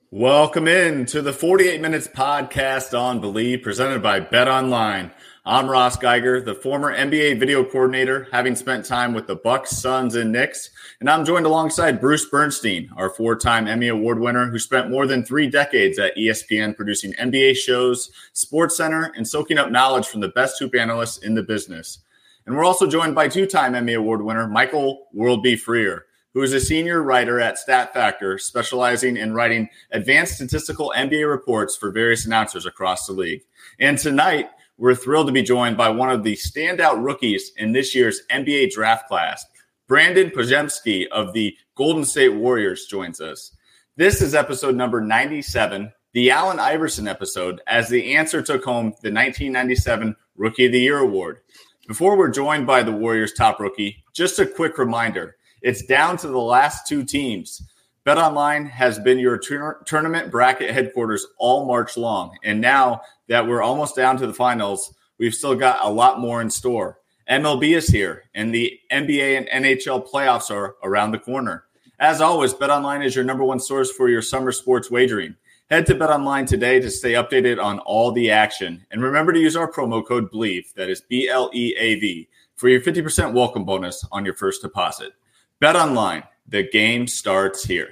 Welcome in to the 48 Minutes podcast on Believe, presented by BetOnline. I'm Ross Geiger, the former NBA video coordinator, having spent time with the Bucks, Suns, and Knicks. And I'm joined alongside Bruce Bernstein, our four-time Emmy Award winner who spent more than 3 decades at ESPN producing NBA shows, SportsCenter, and soaking up knowledge from the best hoop analysts in the business. And we're also joined by 2-time Emmy Award winner Michael Worldby Freer, who is a senior writer at StatFactor, specializing in writing advanced statistical NBA reports for various announcers across the league. And tonight, we're thrilled to be joined by one of the standout rookies in this year's NBA draft class. Brandon Podziemski of the Golden State Warriors joins us. This is episode number 97, the Allen Iverson episode, as the answer took home the 1997 Rookie of the Year award. Before we're joined by the Warriors' top rookie, just a quick reminder. It's down to the last 2 teams. BetOnline has been your tournament bracket headquarters all March long. And now that we're almost down to the finals, we've still got a lot more in store. MLB is here, and the NBA and NHL playoffs are around the corner. As always, BetOnline is your number one source for your summer sports wagering. Head to BetOnline today to stay updated on all the action. And remember to use our promo code BLEAV, that is BLEAV, for your 50% welcome bonus on your first deposit. BetOnline, the game starts here.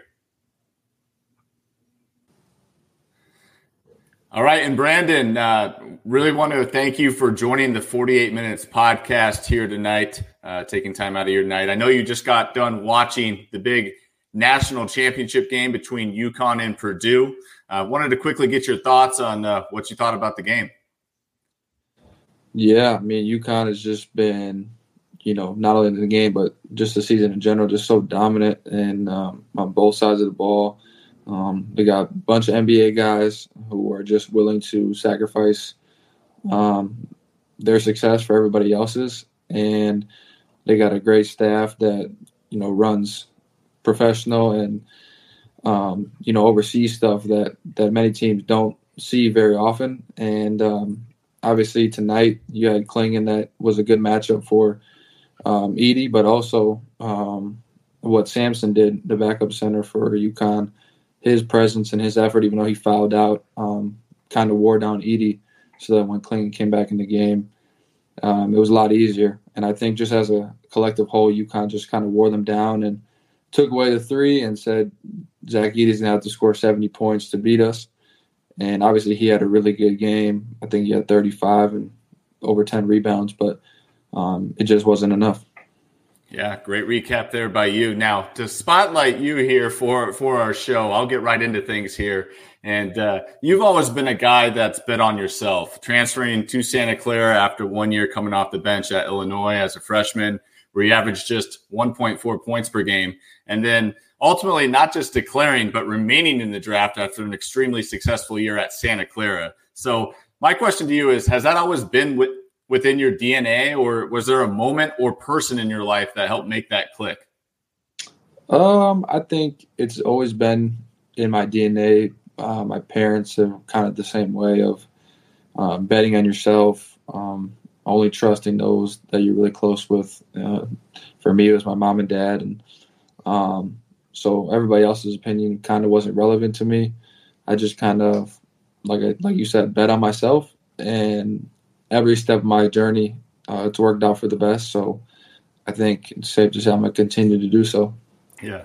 All right, and Brandon, really want to thank you for joining the 48 Minutes podcast here tonight, taking time out of your night. I know you just got done watching the big national championship game between UConn and Purdue. Wanted to quickly get your thoughts on what you thought about the game. Yeah, I mean, UConn has just been – not only in the game, but just the season in general, just so dominant and on both sides of the ball. They got a bunch of NBA guys who are just willing to sacrifice their success for everybody else's. And they got a great staff that, runs professional and, oversees stuff that many teams don't see very often. And obviously tonight you had Klingon that was a good matchup for Edey, but also what Sampson did, the backup center for UConn, his presence and his effort, even though he fouled out, kind of wore down Edey, so that when Klingon came back in the game, it was a lot easier. And I think just as a collective whole, UConn just kind of wore them down and took away the 3 and said, Zach Edey's going to have to score 70 points to beat us. And obviously he had a really good game. I think he had 35 and over 10 rebounds, but it just wasn't enough. Yeah, great recap there by you. Now, to spotlight you here for our show, I'll get right into things here. And you've always been a guy that's bet on yourself, transferring to Santa Clara after 1 year coming off the bench at Illinois as a freshman, where you averaged just 1.4 points per game. And then ultimately not just declaring, but remaining in the draft after an extremely successful year at Santa Clara. So my question to you is, has that always been within your DNA, or was there a moment or person in your life that helped make that click? I think it's always been in my DNA. My parents are kind of the same way of betting on yourself, only trusting those that you're really close with. For me, it was my mom and dad. And so everybody else's opinion kind of wasn't relevant to me. I just kind of, like you said, bet on myself, and every step of my journey, it's worked out for the best. So I think it's safe to say I'm going to continue to do so. Yeah.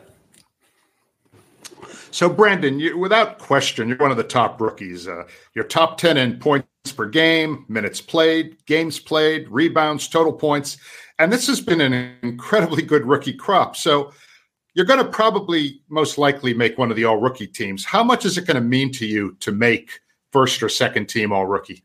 So, Brandon, without question, you're one of the top rookies. You're top 10 in points per game, minutes played, games played, rebounds, total points. And this has been an incredibly good rookie crop. So you're going to probably most likely make one of the all-rookie teams. How much is it going to mean to you to make first or second team all-rookie?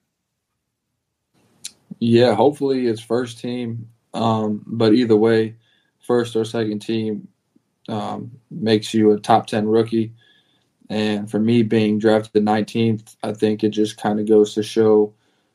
Yeah, hopefully it's first team. But either way, first or second team makes you a top 10 rookie. And for me being drafted 19th, I think it just kind of goes to show,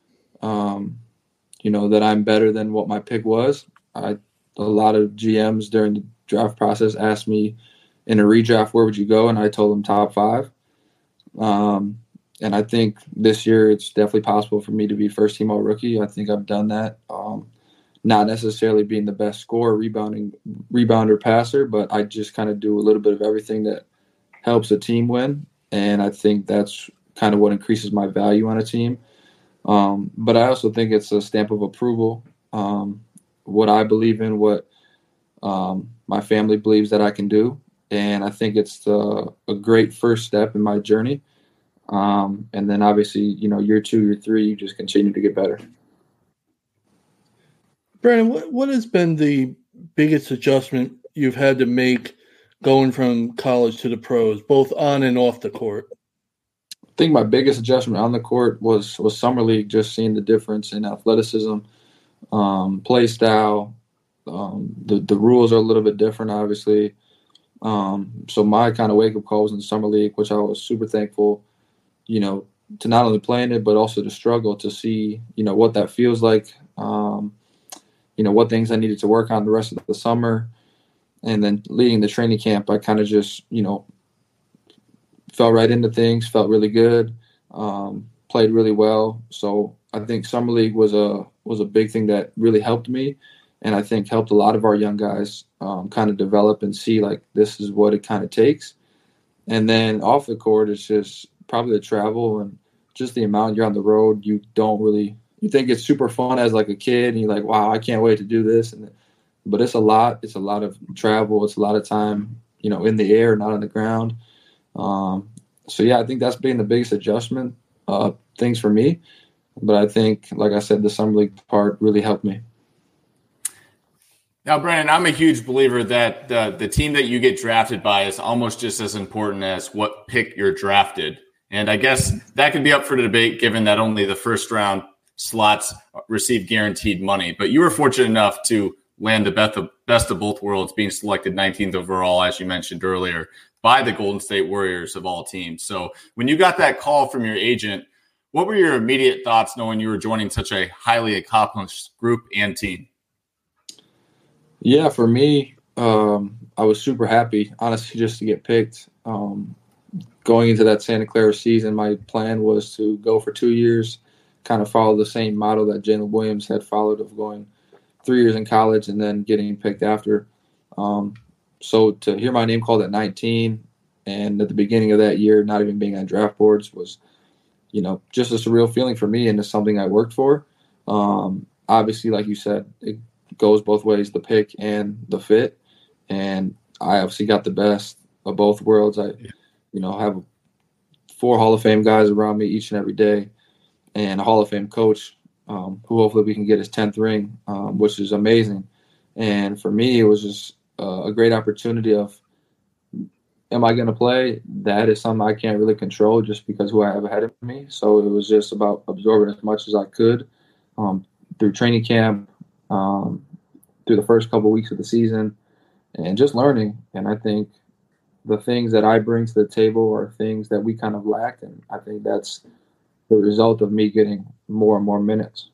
that I'm better than what my pick was. A lot of GMs during the draft process asked me in a redraft, where would you go? And I told them top 5. And I think this year it's definitely possible for me to be first team all rookie. I think I've done that. Not necessarily being the best scorer, rebounder, passer, but I just kind of do a little bit of everything that helps a team win. and I think that's kind of what increases my value on a team. But I also think it's a stamp of approval. What I believe in, what my family believes that I can do, and I think it's a great first step in my journey. And then obviously, year 2, year 3, you just continue to get better. Brandon, what has been the biggest adjustment you've had to make going from college to the pros, both on and off the court? I think my biggest adjustment on the court was summer league, just seeing the difference in athleticism, play style. The rules are a little bit different, obviously. So my kind of wake-up call was in summer league, which I was super thankful, to not only play in it, but also to struggle to see, what that feels like, what things I needed to work on the rest of the summer. And then leading the training camp, I kind of just, fell right into things, felt really good, played really well. So I think summer league was a big thing that really helped me, and I think helped a lot of our young guys kind of develop and see, like, this is what it kind of takes. And then off the court, it's just probably the travel and just the amount you're on the road. You think it's super fun as like a kid, and you're like, wow, I can't wait to do this. But it's a lot. It's a lot of travel. It's a lot of time, in the air, not on the ground. So yeah, I think that's been the biggest adjustment things for me. But I think, like I said, the summer league part really helped me. Now, Brandon, I'm a huge believer that the team that you get drafted by is almost just as important as what pick you're drafted. And I guess that could be up for debate, given that only the first round slots receive guaranteed money. But you were fortunate enough to land the best of both worlds, being selected 19th overall, as you mentioned earlier, by the Golden State Warriors of all teams. So when you got that call from your agent, what were your immediate thoughts knowing you were joining such a highly accomplished group and team? Yeah, for me, I was super happy, honestly, just to get picked. Going into that Santa Clara season, my plan was to go for 2 years, kind of follow the same model that Jalen Williams had followed, of going 3 years in college and then getting picked after. So to hear my name called at 19 and at the beginning of that year, not even being on draft boards, was, just a surreal feeling for me, and it's something I worked for. Obviously, like you said, it goes both ways, the pick and the fit. And I obviously got the best of both worlds. I have 4 Hall of Fame guys around me each and every day, and a Hall of Fame coach who hopefully we can get his 10th ring, which is amazing. And for me, it was just a great opportunity of, am I going to play? That is something I can't really control just because who I have ahead of me. So it was just about absorbing as much as I could through training camp, through the first couple of weeks of the season, and just learning. And I think the things that I bring to the table are things that we kind of lack, and I think that's the result of me getting more and more minutes.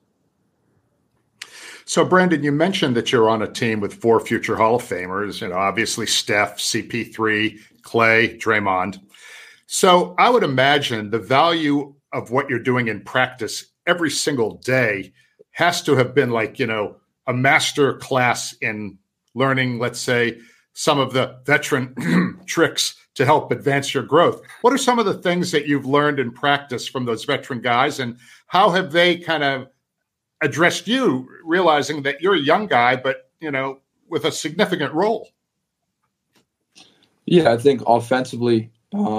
So, Brandon, you mentioned that you're on a team with 4 future Hall of Famers, obviously Steph, CP3, Clay, Draymond. So I would imagine the value of what you're doing in practice every single day has to have been like, a master class in learning, let's say, some of the veteran tricks to help advance your growth. What are some of the things that you've learned in practice from those veteran guys, and how have they kind of addressed you, realizing that you're a young guy, but, with a significant role? Yeah, I think offensively,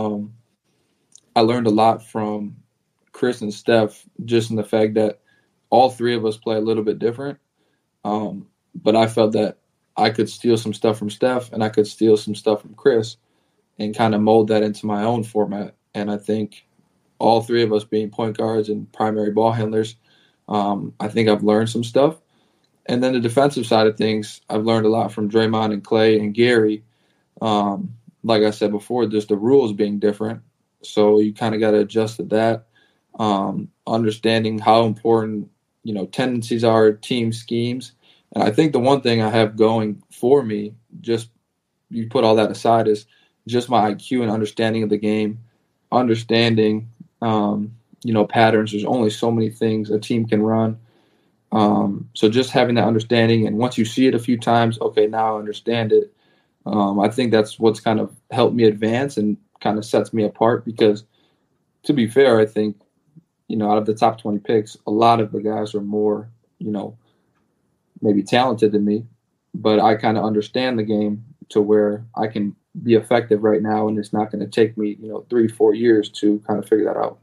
I learned a lot from Chris and Steph, just in the fact that all 3 of us play a little bit different. But I felt that I could steal some stuff from Steph and I could steal some stuff from Chris and kind of mold that into my own format. And I think all 3 of us being point guards and primary ball handlers, I think I've learned some stuff. And then the defensive side of things, I've learned a lot from Draymond and Clay and Gary. Like I said before, just the rules being different. So you kind of got to adjust to that. Understanding how important, tendencies are, team schemes. And I think the one thing I have going for me, just you put all that aside, is just my IQ and understanding of the game, understanding, patterns. There's only so many things a team can run. So just having that understanding, and once you see it a few times, okay, now I understand it. I think that's what's kind of helped me advance and kind of sets me apart because, to be fair, I think, out of the top 20 picks, a lot of the guys are more, maybe talented than me, but I kind of understand the game to where I can be effective right now, and it's not going to take me, 3-4 years to kind of figure that out.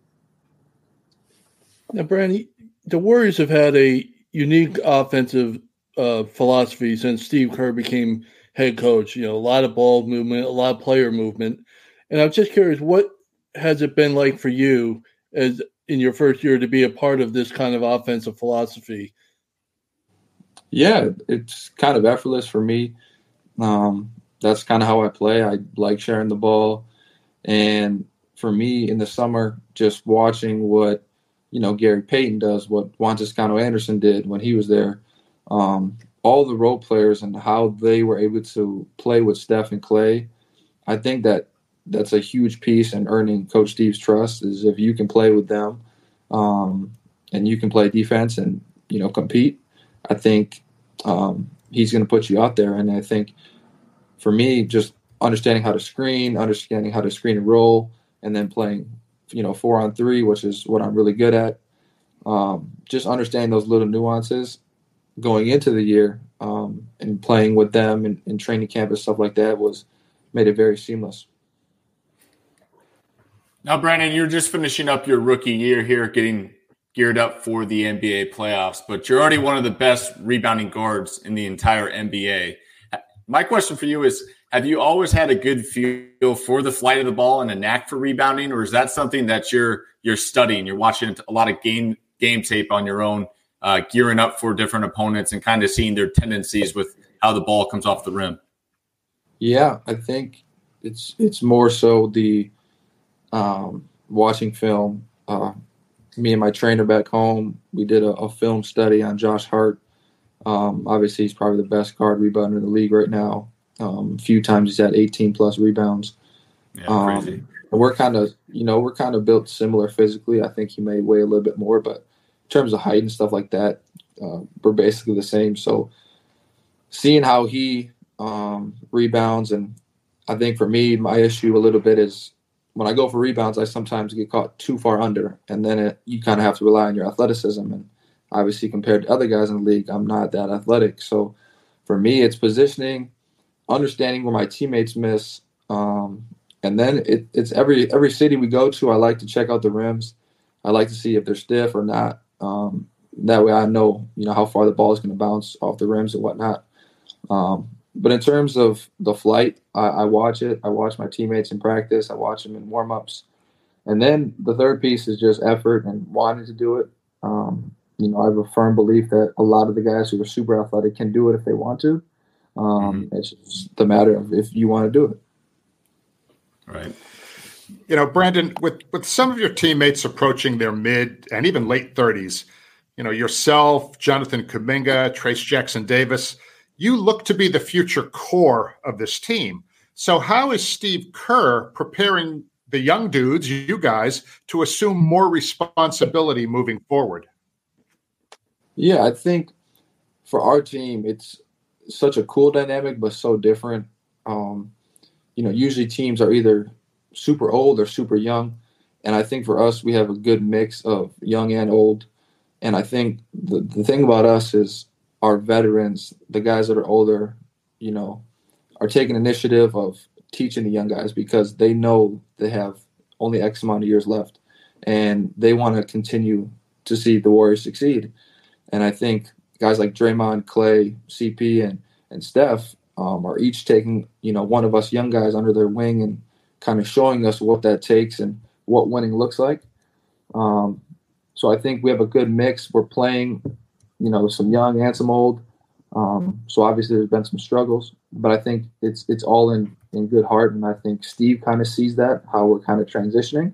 Now, Brandon, the Warriors have had a unique offensive philosophy since Steve Kerr became head coach. A lot of ball movement, a lot of player movement. And I'm just curious, what has it been like for you as in your first year to be a part of this kind of offensive philosophy? Yeah, it's kind of effortless for me. That's kind of how I play. I like sharing the ball. And for me in the summer, just watching what, Gary Payton does, what Juan Toscano Anderson did when he was there, all the role players and how they were able to play with Steph and Clay, I think that's a huge piece in earning Coach Steve's trust is if you can play with them and you can play defense and, compete, I think he's going to put you out there. And I think for me, just understanding how to screen and roll, and then playing, 4-on-3, which is what I'm really good at. Just understanding those little nuances going into the year and playing with them in training camp and stuff like that made it very seamless. Now, Brandon, you're just finishing up your rookie year here, getting geared up for the NBA playoffs, but you're already one of the best rebounding guards in the entire NBA. My question for you is, have you always had a good feel for the flight of the ball and a knack for rebounding, or is that something that you're studying? You're watching a lot of game tape on your own, gearing up for different opponents and kind of seeing their tendencies with how the ball comes off the rim? Yeah, I think it's more so the watching film. Me and my trainer back home, we did a film study on Josh Hart. Obviously, he's probably the best guard rebounder in the league right now. A few times he's had 18-plus rebounds. Yeah, crazy. We're kind of built similar physically. I think he may weigh a little bit more, but in terms of height and stuff like that, we're basically the same. So seeing how he rebounds, and I think for me, my issue a little bit is when I go for rebounds, I sometimes get caught too far under, and then you kind of have to rely on your athleticism. And obviously, compared to other guys in the league, I'm not that athletic. So for me, it's positioning, understanding where my teammates miss, and then it's every city we go to, I like to check out the rims. I like to see if they're stiff or not. That way I know, how far the ball is going to bounce off the rims and whatnot. But in terms of the flight, I watch it. I watch my teammates in practice. I watch them in warm-ups. And then the third piece is just effort and wanting to do it. I have a firm belief that a lot of the guys who are super athletic can do it if they want to. It's just the matter of if you want to do it. Right. Brandon, with some of your teammates approaching their mid and even late 30s, yourself, Jonathan Kuminga, Trace Jackson Davis, you look to be the future core of this team. So how is Steve Kerr preparing the young dudes, you guys, to assume more responsibility moving forward? Yeah, I think for our team, it's such a cool dynamic, but so different. Usually teams are either super old or super young. And I think for us, we have a good mix of young and old. And I think the thing about us is our veterans, the guys that are older, are taking initiative of teaching the young guys because they know they have only X amount of years left. And they want to continue to see the Warriors succeed. And I think guys like Draymond, Clay, CP, and Steph are each taking, one of us young guys under their wing and kind of showing us what that takes and what winning looks like. So I think we have a good mix. We're playing, some young and some old. So obviously there's been some struggles, but I think it's all in good heart. And I think Steve kind of sees that, how we're kind of transitioning.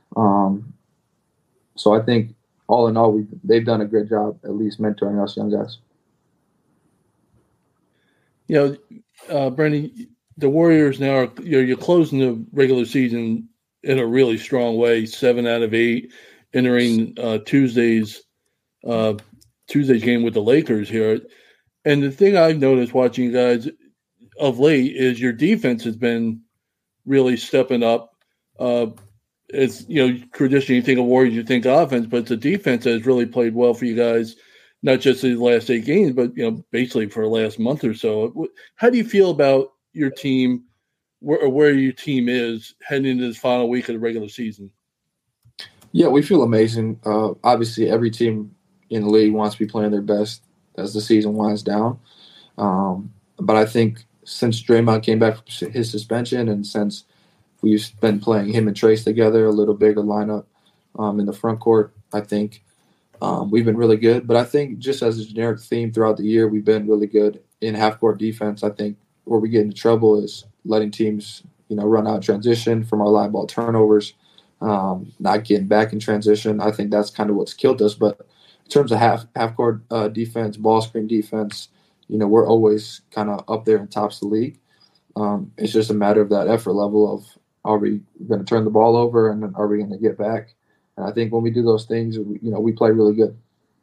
So I think all in all, they've done a great job, at least mentoring us young guys. Brandon, the Warriors now are you're closing the regular season in a really strong way. 7 out of 8, entering Tuesday's game with the Lakers here. And the thing I've noticed watching you guys of late is your defense has been really stepping up. It's, traditionally you think of Warriors, you think offense, but it's a defense that has really played well for you guys, not just the last 8 games, but, basically for the last month or so. How do you feel about your team, where your team is heading into this final week of the regular season? Yeah, we feel amazing. Obviously, every team in the league wants to be playing their best as the season winds down. But I think since Draymond came back from his suspension and since we've been playing him and Trace together, a little bigger lineup in the front court, I think we've been really good. But I think just as a generic theme throughout the year, we've been really good in half-court defense. I think where we get into trouble is letting teams, run out transition from our line ball turnovers, not getting back in transition. I think that's kind of what's killed us. But in terms of half-court defense, ball screen defense, we're always kind of up there and tops the league. It's just a matter of that effort level of, are we going to turn the ball over and then are we going to get back? And I think when we do those things, we play really good.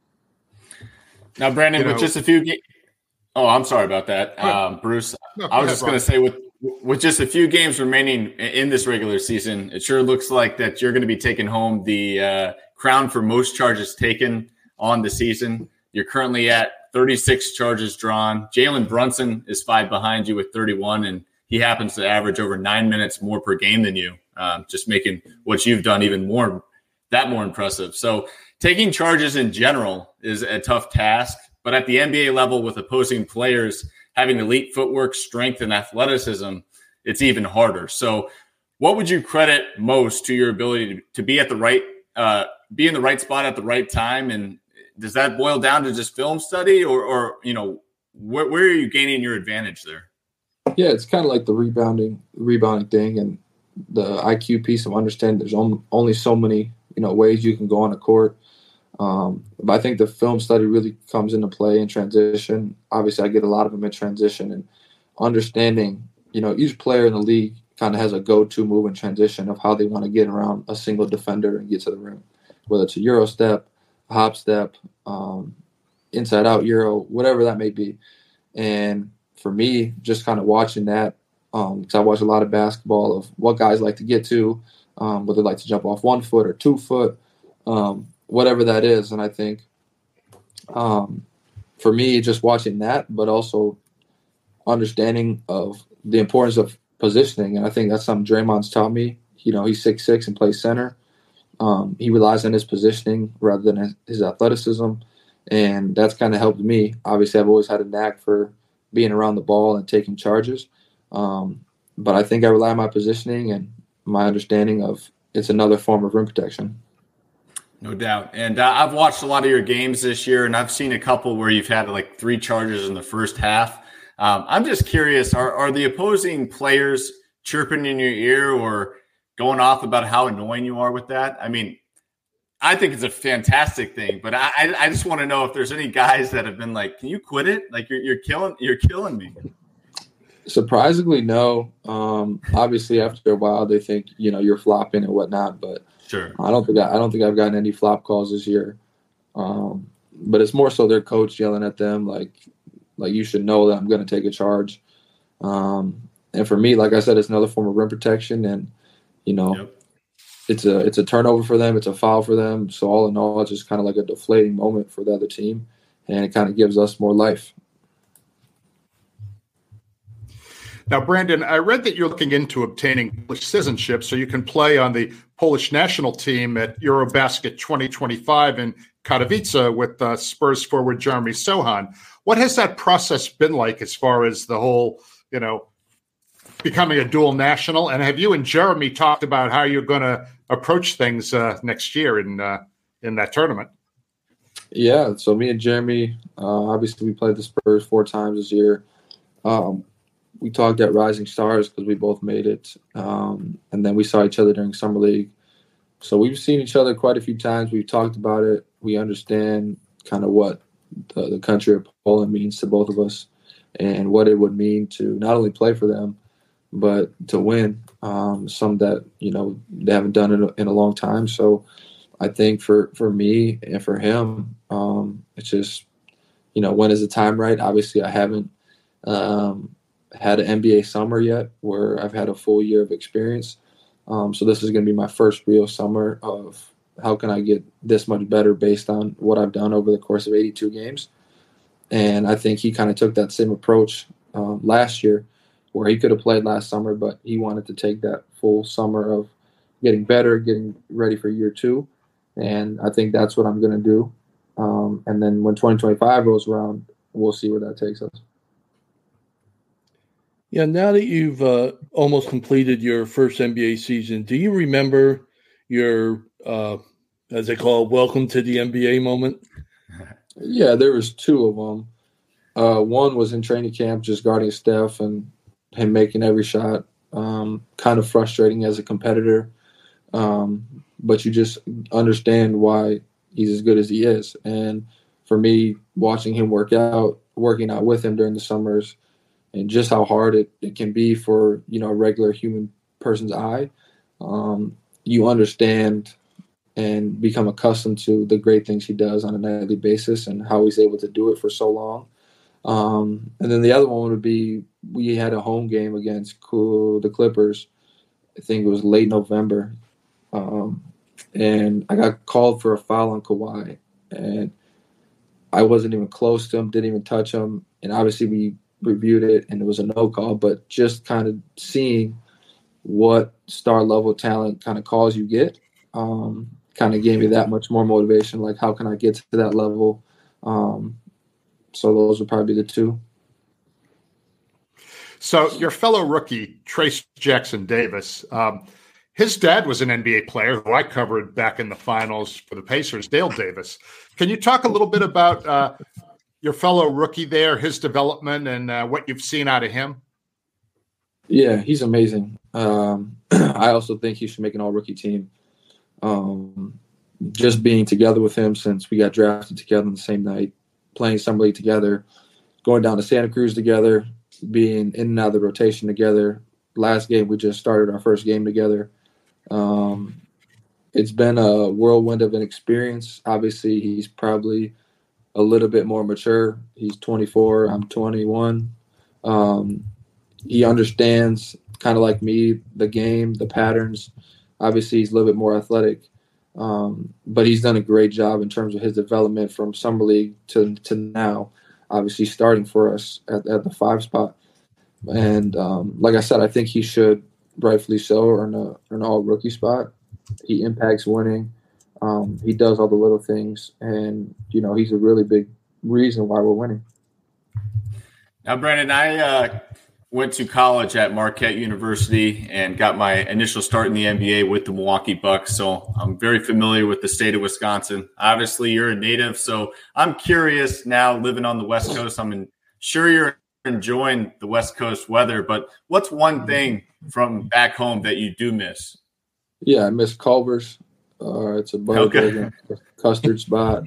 Now, Brandon, with just a few oh, I'm sorry about that, Bruce. I was just going to say with just a few games remaining in this regular season, it sure looks like that you're going to be taking home the crown for most charges taken on the season. You're currently at 36 charges drawn. Jalen Brunson is 5 behind you with 31, and he happens to average over 9 minutes more per game than you, just making what you've done even more impressive. So taking charges in general is a tough task, but at the NBA level with opposing players having elite footwork, strength, and athleticism, it's even harder. So what would you credit most to your ability to be at the right, be in the right spot at the right time? And does that boil down to just film study or where are you gaining your advantage there? Yeah, it's kind of like the rebounding thing and the IQ piece of understanding there's only so many, ways you can go on a court. But I think the film study really comes into play in transition. Obviously, I get a lot of them in transition and understanding, each player in the league kind of has a go-to move in transition of how they want to get around a single defender and get to the rim, whether it's a Euro step, a hop step, inside out Euro, whatever that may be. And for me, just kind of watching that, because I watch a lot of basketball of what guys like to get to, whether they like to jump off 1 foot or 2 foot, whatever that is. And I think for me, just watching that, but also understanding of the importance of positioning. And I think that's something Draymond's taught me. He's 6'6" and plays center. He relies on his positioning rather than his athleticism. And that's kind of helped me. Obviously, I've always had a knack for being around the ball and taking charges. But I think I rely on my positioning and my understanding of it's another form of rim protection. No doubt. And I've watched a lot of your games this year, and I've seen a couple where you've had like 3 charges in the first half. I'm just curious, are the opposing players chirping in your ear or going off about how annoying you are with that? I mean, I think it's a fantastic thing, but I just want to know if there's any guys that have been like, can you quit it? Like you're killing me. Surprisingly, no. Obviously, after a while, they think you're flopping and whatnot. But sure, I don't think I've gotten any flop calls this year. But it's more so their coach yelling at them like you should know that I'm going to take a charge. And for me, like I said, it's another form of rim protection, and Yep. it's a turnover for them, it's a foul for them. So all in all, it's just kind of like a deflating moment for the other team, and it kind of gives us more life. Now, Brandon, I read that you're looking into obtaining Polish citizenship so you can play on the Polish national team at Eurobasket 2025 in Katowice with Spurs forward Jeremy Sohan. What has that process been like as far as the whole, becoming a dual national? And have you and Jeremy talked about how you're going to approach things next year in that tournament? Yeah, so me and Jeremy, obviously we played the Spurs 4 times this year. We talked at Rising Stars because we both made it. And then we saw each other during Summer League. So we've seen each other quite a few times. We've talked about it. We understand kind of what the country of Poland means to both of us and what it would mean to not only play for them, but to win, some that, they haven't done it in a long time. So I think for me and for him, it's just, when is the time right? Obviously I haven't had an NBA summer yet where I've had a full year of experience. So this is going to be my first real summer of how can I get this much better based on what I've done over the course of 82 games. And I think he kind of took that same approach last year where he could have played last summer, but he wanted to take that full summer of getting better, getting ready for year 2. And I think that's what I'm going to do. And then when 2025 rolls around, we'll see where that takes us. Yeah, now that you've almost completed your first NBA season, do you remember your, as they call it, welcome to the NBA moment? Yeah, there was 2 of them. One was in training camp, just guarding Steph and him making every shot. Kind of frustrating as a competitor, but you just understand why he's as good as he is. And for me, watching him working out with him during the summers, and just how hard it can be for, a regular human person's eye, you understand and become accustomed to the great things he does on a nightly basis and how he's able to do it for so long. And then the other one would be we had a home game against the Clippers. I think it was late November. And I got called for a foul on Kawhi. And I wasn't even close to him, didn't even touch him. And obviously we reviewed it and it was a no call, but just kind of seeing what star level talent kind of calls you get kind of gave me that much more motivation. Like, how can I get to that level? So those would probably be the 2. So your fellow rookie, Trayce Jackson-Davis, his dad was an NBA player who I covered back in the finals for the Pacers, Dale Davis. Can you talk a little bit about your fellow rookie there, his development, and what you've seen out of him? Yeah, he's amazing. I also think he should make an all-rookie team. Just being together with him since we got drafted together on the same night, playing summer league together, going down to Santa Cruz together, being in and out of the rotation together. Last game, we just started our first game together. It's been a whirlwind of an experience. Obviously, he's probably a little bit more mature. He's 24. I'm 21. He understands, kind of like me, the game, the patterns. Obviously, he's a little bit more athletic. But he's done a great job in terms of his development from summer league to now, obviously starting for us at the 5 spot. And like I said, I think he should, rightfully so, earn an all-rookie spot. He impacts winning. He does all the little things. And, he's a really big reason why we're winning. Now, Brandon, I went to college at Marquette University and got my initial start in the NBA with the Milwaukee Bucks. So I'm very familiar with the state of Wisconsin. Obviously, you're a native. So I'm curious now, living on the West Coast, sure you're enjoying the West Coast weather, but what's one thing from back home that you do miss? Yeah, I miss Culver's. It's a butter custard spot.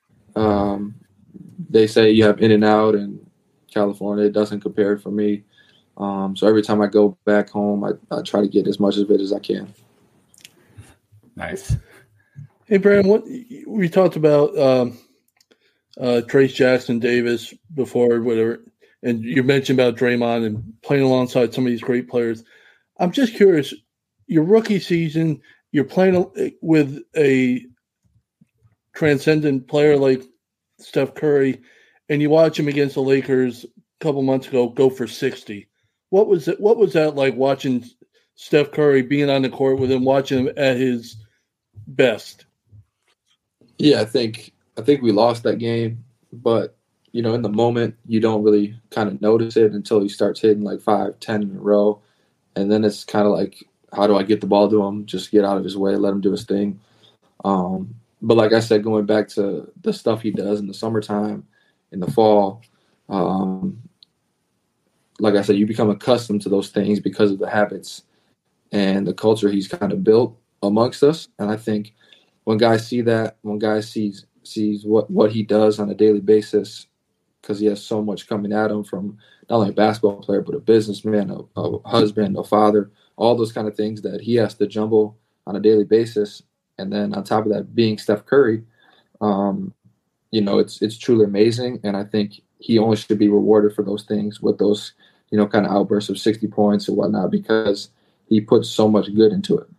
They say you have In-N-Out in California. It doesn't compare for me. So every time I go back home, I try to get as much of it as I can. Nice. Hey, Brandon, we talked about Trayce Jackson-Davis before, whatever, and you mentioned about Draymond and playing alongside some of these great players. I'm just curious, your rookie season, you're playing with a transcendent player like Steph Curry, and you watch him against the Lakers a couple months ago go for 60. What was that like, watching Steph Curry, being on the court with him, watching him at his best? Yeah, I think we lost that game, but in the moment you don't really kind of notice it until he starts hitting like 5, 10 in a row, and then it's kind of like, how do I get the ball to him? Just get out of his way, let him do his thing. But like I said, going back to the stuff he does in the summertime, in the fall, like I said, you become accustomed to those things because of the habits and the culture he's kind of built amongst us. And I think when guys see that, when guys sees what he does on a daily basis, because he has so much coming at him from not only a basketball player, but a businessman, a husband, a father, all those kind of things that he has to jumble on a daily basis. And then on top of that, being Steph Curry, it's truly amazing. And I think he only should be rewarded for those things with those kind of outbursts of 60 points or whatnot because he puts so much good into it.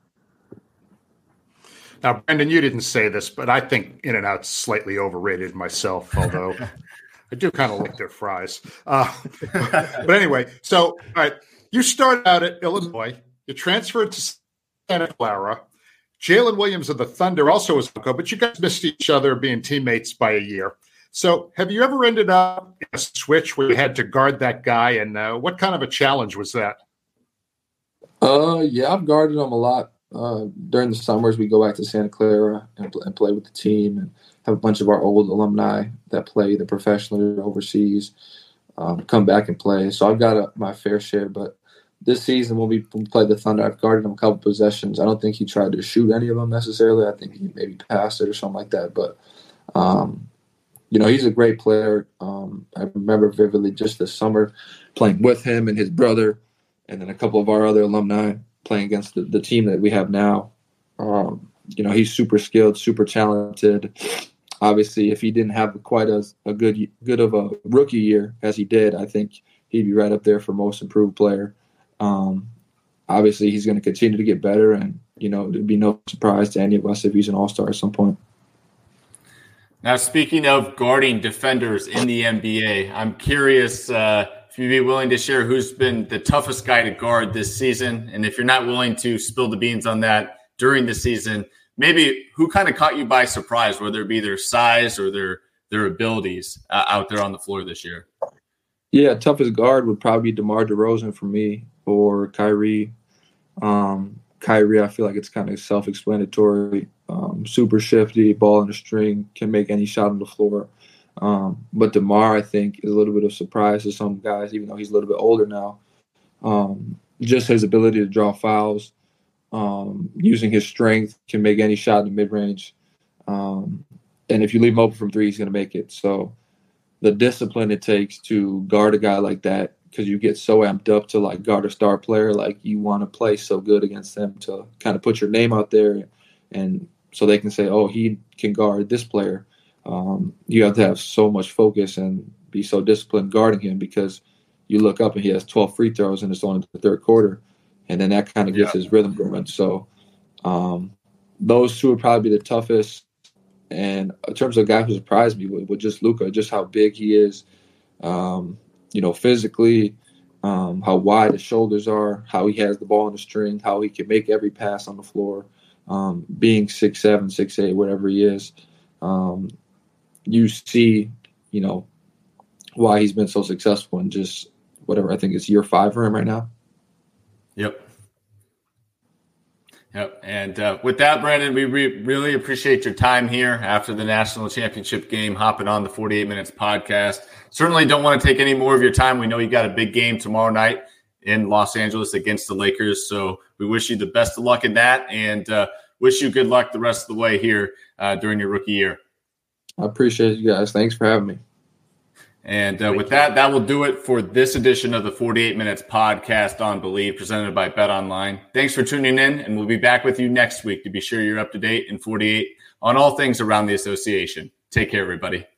Now, Brendan, you didn't say this, but I think In-N-Out's slightly overrated myself, although I do kind of like their fries. But anyway, so, all right, you started out at Illinois. You transferred to Santa Clara. Jalen Williams of the Thunder also was coach, but you guys missed each other being teammates by a year. So have you ever ended up in a switch where you had to guard that guy, and what kind of a challenge was that? Yeah, I've guarded him a lot. During the summers, we go back to Santa Clara and play with the team and have a bunch of our old alumni that play the professionally overseas come back and play. So I've got my fair share. But this season, when we played the Thunder, I've guarded him a couple possessions. I don't think he tried to shoot any of them necessarily. I think he maybe passed it or something like that. But, he's a great player. I remember vividly just this summer playing with him and his brother and then a couple of our other alumni playing against the team that we have now. He's super skilled, super talented. Obviously, if he didn't have quite a good of a rookie year as he did, I think he'd be right up there for most improved player. Obviously, he's going to continue to get better, and there'd be no surprise to any of us if he's an all-star at some point. Now, speaking of guarding defenders in the NBA, I'm curious if you'd be willing to share who's been the toughest guy to guard this season. And if you're not willing to spill the beans on that during the season, maybe who kind of caught you by surprise, whether it be their size or their abilities out there on the floor this year? Yeah, toughest guard would probably be DeMar DeRozan for me or Kyrie. Kyrie, I feel like it's kind of self-explanatory. Super shifty, ball in the string, can make any shot on the floor. But DeMar, I think, is a little bit of a surprise to some guys, even though he's a little bit older now. Just his ability to draw fouls, using his strength, can make any shot in the mid-range. And if you leave him open from three, he's going to make it. So the discipline it takes to guard a guy like that, because you get so amped up to like guard a star player, like you want to play so good against them to kind of put your name out there, and so they can say, oh, he can guard this player. You have to have so much focus and be so disciplined guarding him, because you look up and he has 12 free throws and it's only the third quarter, and then that kind of gets his rhythm going. So those two would probably be the toughest. And in terms of a guy who surprised me with just Luka, just how big he is, physically, how wide his shoulders are, how he has the ball in the string, how he can make every pass on the floor, being 6'7", 6'8", whatever he is. You see, why he's been so successful in just whatever. I think it's year 5 for him right now. Yep. And with that, Brandon, we really appreciate your time here after the national championship game, hopping on the 48 Minutes podcast. Certainly don't want to take any more of your time. We know you got a big game tomorrow night in Los Angeles against the Lakers. So we wish you the best of luck in that, and wish you good luck the rest of the way here during your rookie year. I appreciate you guys. Thanks for having me. And with that will do it for this edition of the 48 Minutes podcast on Believe, presented by BetOnline. Thanks for tuning in, and we'll be back with you next week to be sure you're up to date in 48 on all things around the association. Take care, everybody.